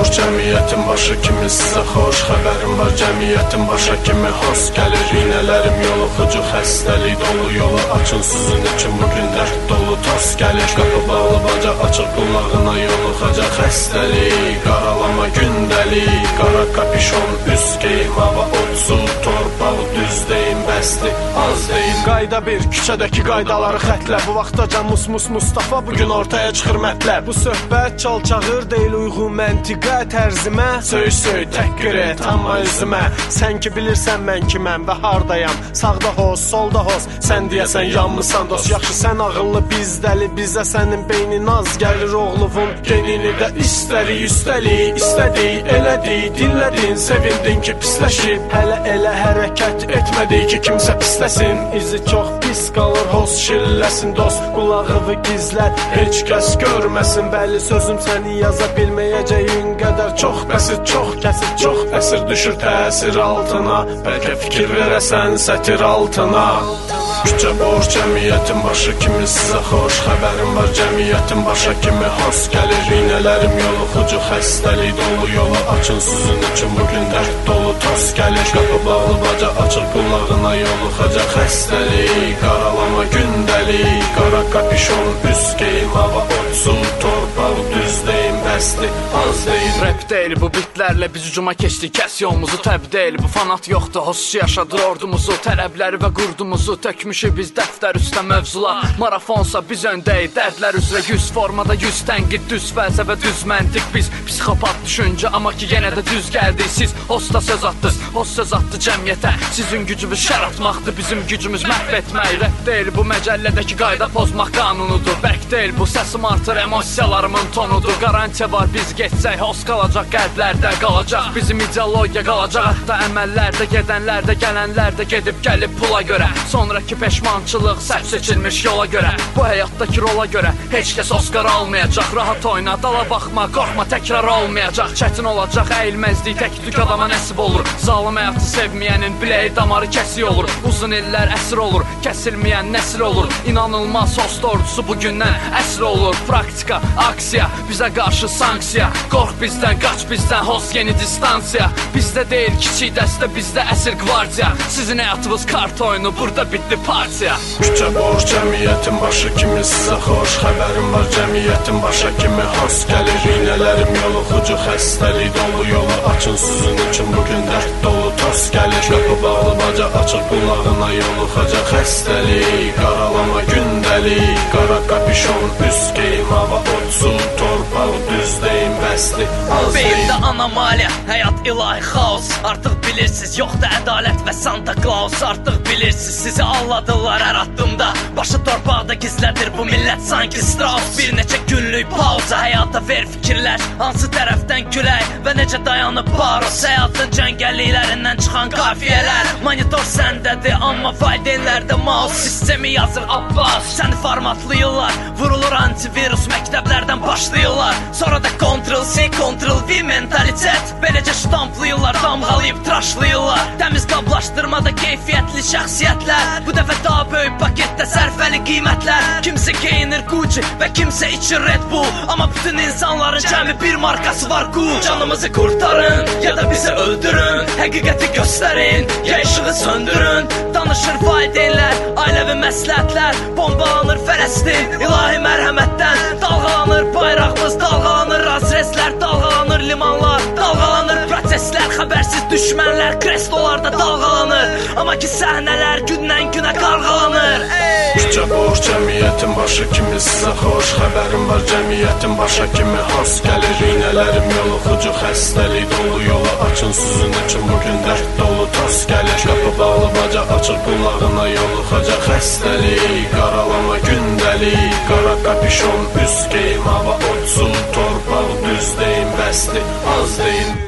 cəmiyyətin başı kimi sizə xoş xəbərim var. Cəmiyyətin başa kimi hos gəlir iynələrim yoluxucu xəstəlik dolu yolu açın sizin üçün bugün dərd dolu toz gəlir. Qapı bağlı baca açıq qulağına yoluxacaq xəstəlik qaralama gündəlik qara kapişon üst geyim hava otsu torpaq düz deyim bəsli az deyim. Qayda bir küçədəki qaydaları xətlə bu vaxtaca Mustafa bugün ortaya çıxır mətləb. Bu söhbət çalçağır deyil uyğun məntiqə tərzimə söy təhqir et amma üzümə. Sən ki bilirsən mən kiməm və hardayam. Sağda hoz, solda hoz. Sən deyəsən yanmısan dost. Yaxşı sən ağıllı biz dəli bizə sənin beynin az gəlir oğluvun genini də istərik üstəlik istədik elədik dinlədin sevindin ki pisləşib. Hələ elə hərəkət etmədik ki kimsə pisləsin. İzi çox pis qalır hoz şilləsin dost. Qulağıvı gizlət heç kəs görməsin. Bəli sözüm səni yaza bilməyəcəyin qədər çox bəsit çox kəsir çox əsir düşür təsir altına. Bəlkə fikir verəsən sətir altına. Küçə boş cəmiyyətin başı kimi sizə xoş xəbərim var. Cəmiyyətin başa kimi hos gəlir iynələrim yoluxucu xəstəlik dolu yolu açın sizin üçün bugün dərd dolu toz gəlir. Qapı bağlı baca açıq qulağına yoluxacaq xəstəlik qaralama gündəlik qara kapişon üst geyim hava otsu torpaq düz deyim bəsli az deyim. Rap deyil bu bitlərlə biz ucuma keçdik kəs yolumuzu təb deyil bu fanat yoxdur hossu yaşadır ordumuzu tələbləri və qurdumuzu tökmüşük biz dəftər üstə mövzular marafonsa biz öndəyik dərdlər üzrə 100 formada 100 tənqid düz fəlsəfə düz məntiq biz psixopat düşüncə amma ki yenə də düz gəldik siz hosta söz attınız host söz attı cəmiyyətə sizin gücünüz şər atmaqdır bizim gücümüz məhv etmək rap deyil bu məcəllədəki qayda pozmaq qanunudur bərk deyil bu səsim artır emosiyalarımın tonudur garantiya var biz geçsək host qalacaq qəlblərdə qalacaq bizim ideologiya qalacaq hətta əməllərdə gedənlərdə gələnlərdə gedib gəlib pula görə sonraki peşmançılıq səhv seçilmiş yola görə bu həyatdakı rola görə heç kəs Oscar almayacaq rahat oyna dala baxma qorxma təkrar olmayacaq çətin olacaq əyilməzlik tək tük adama nəsib olur zalım həyatı sevməyənin biləyi damarı kəsik olur uzun illər əsr olur kəsilməyən nəsil olur inanılmaz host ordusu bugündən əsr olur praktika aksiya bizə qarşı sanksiya qorx bizdən qaç bizdən host yeni distansiya bizdə deyil kiçik dəstə bizdə əsir qvardiya sizin həyatınız kart oyunu burada bitdi partiya. Küçə boş cəmiyyətin başı kimi sizə xoş xəbərim var cəmiyyətin başa kimi hos gəlir iynələrim yoluxucu xəstəlik dolu yolu açın sizin üçün bugün dərd dolu toz gəlir qapı bağlı baca açıq qulağına yoluxacaq xəstəlik qaralama gündəlik qara kapişon üst geyim hava otsu torpaq düz deyim bəsli az deyim. Beyində anomaliya, həyat ilahi xaos artıq bilirsiniz yoxdur ədalət və Santa Claus artıq bilirsiniz sizi alladılar hər addımda başı torpaqda gizlədir bu millət sanki Strauss bir neçə günlük pauza həyata ver fikirlər hansı tərəfdən külək və necə dayanıb baros həyatın cəngəlliklərindən çıxan qafiyələr monitor səndədir amma valideynlərdə mouse sistemi yazır Abbas səni formatlayırlar vurulur antivirus məktəblərdən başlayırlar sonra da Ctrl-C, Ctrl-V mentalitet beləcə ştamplayırlar, damğalayıb tıraşlayırlar təmiz qablaşdırmada keyfiyyətli şəxsiyyətlər bu dəfə daha böyük paketdə sərfəli qiymətlər kimsə geyinir Gucci və kimsə içir Red Bull amma bütün insanların cəmi bir markası var Gucci canımızı kurtarın ya da bizi öldürün həqiqəti göstərin ya işığı söndürün danışır valideynlər, ailəvi məsləhətlər bombalanır Fələstin ilahi mərhəmətdən dalğalanır bayrağımız dalğalanır razreslər dalğalanır limanlar dalğalanır proseslər xəbərsiz düşmənlər krestolarda dalğalanır amma ki səhnələr gündən günə qarğalanır Küçə boş cəmiyyətin başı kimi sizə xoş xəbərim var cəmiyyətin başa kimi hos gəlir iynələrim yoluxucu xəstəlik dolu yolu açın sizin üçün bugün dərd dolu toz gəlir qapı bağlı baca açıq qulağına yoluxacaq xəstəlik qaralama gündəlik qara kapişon üst geyim hava otsu torpaq düz deyim bəsli az deyim.